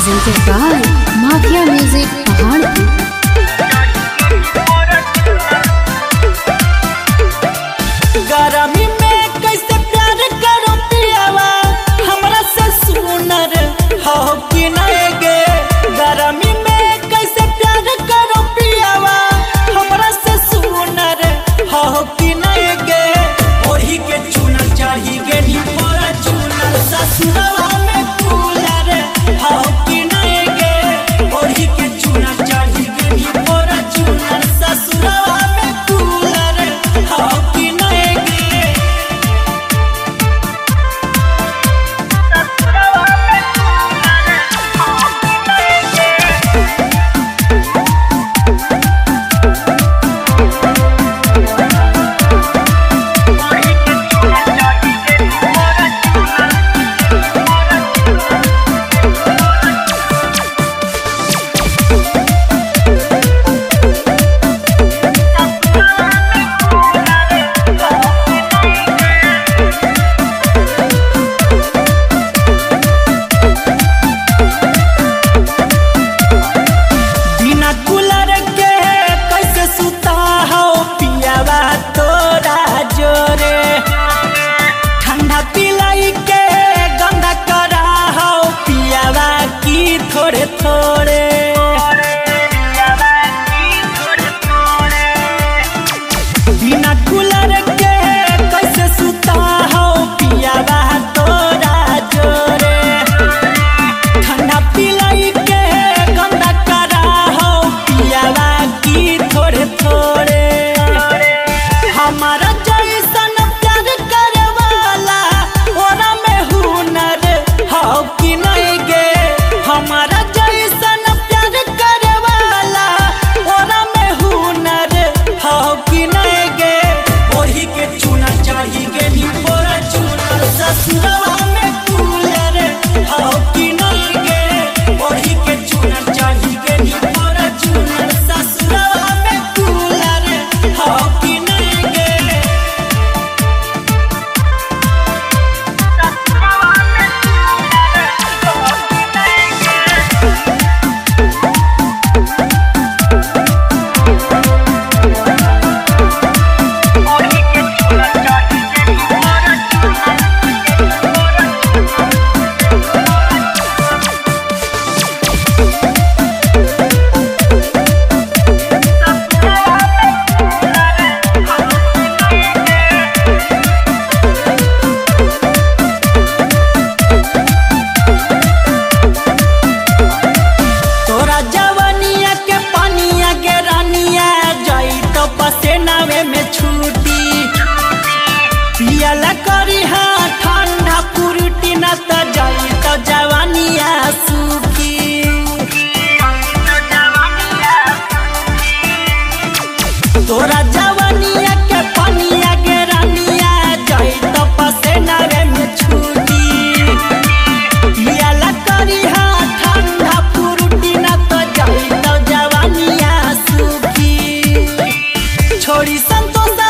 presented by Mafia Music Paharpur. गरमी में कैसे प्यार करो पियावा हमरा से सुनर हो कि नहीं गे। गरमी में कैसे प्यार करो पियावा हमरा से सुनर हो कि नहीं गे। ओढ़ी के चुनर चढ़ी गेली मोरा चुनर ससुरवा में कूलर हो कि नहीं गे। ओढ़ी के चुनर चढ़ी गेली मोरा चुनर ससुरवा में कूलर हो कि नहीं गे। बिना कूलर के कैसे सुता हो पियावा तोरा जोरे। ठंडा पिलाई के गंदा करा हो पियावा की थोड़े थोड़े। बिना कूलर के कैसे सुता हो पियावा तोरा जोरे। ठंडा पिलाई के गंदा करा हो पियावा की थोड़े थोड़े। हमारा जैसन प्यार करे वाला ओरा में हुनर हो कि नहीं गे। हमारा जैसन प्यार करे वाला ओरा में हुनर हो कि नहीं गे। ओढ़ी के चुनर चढ़ी गेली मोरा चुनर ससुरवा में कूलर हो कि नहीं गे। ओढ़ी के चुनर चढ़ी गेली मोरा चुनर ससुरवा में कूलर हो कि नहीं गे। तोरा जवनिया के पानिया के रानिया जाई तो पसेनावे में छूटी। पियला करी हाँ ठंडा पुरुटी न तो जाई तो जवानिया सूखी। तोरा जवनिया के पानिया के रानिया जाई तो पसेनावे में छूटी। पियला करी हाँ ठंडा पुरुटी न तो जाई तो जवानिया सूखी। छोड़ी संतोष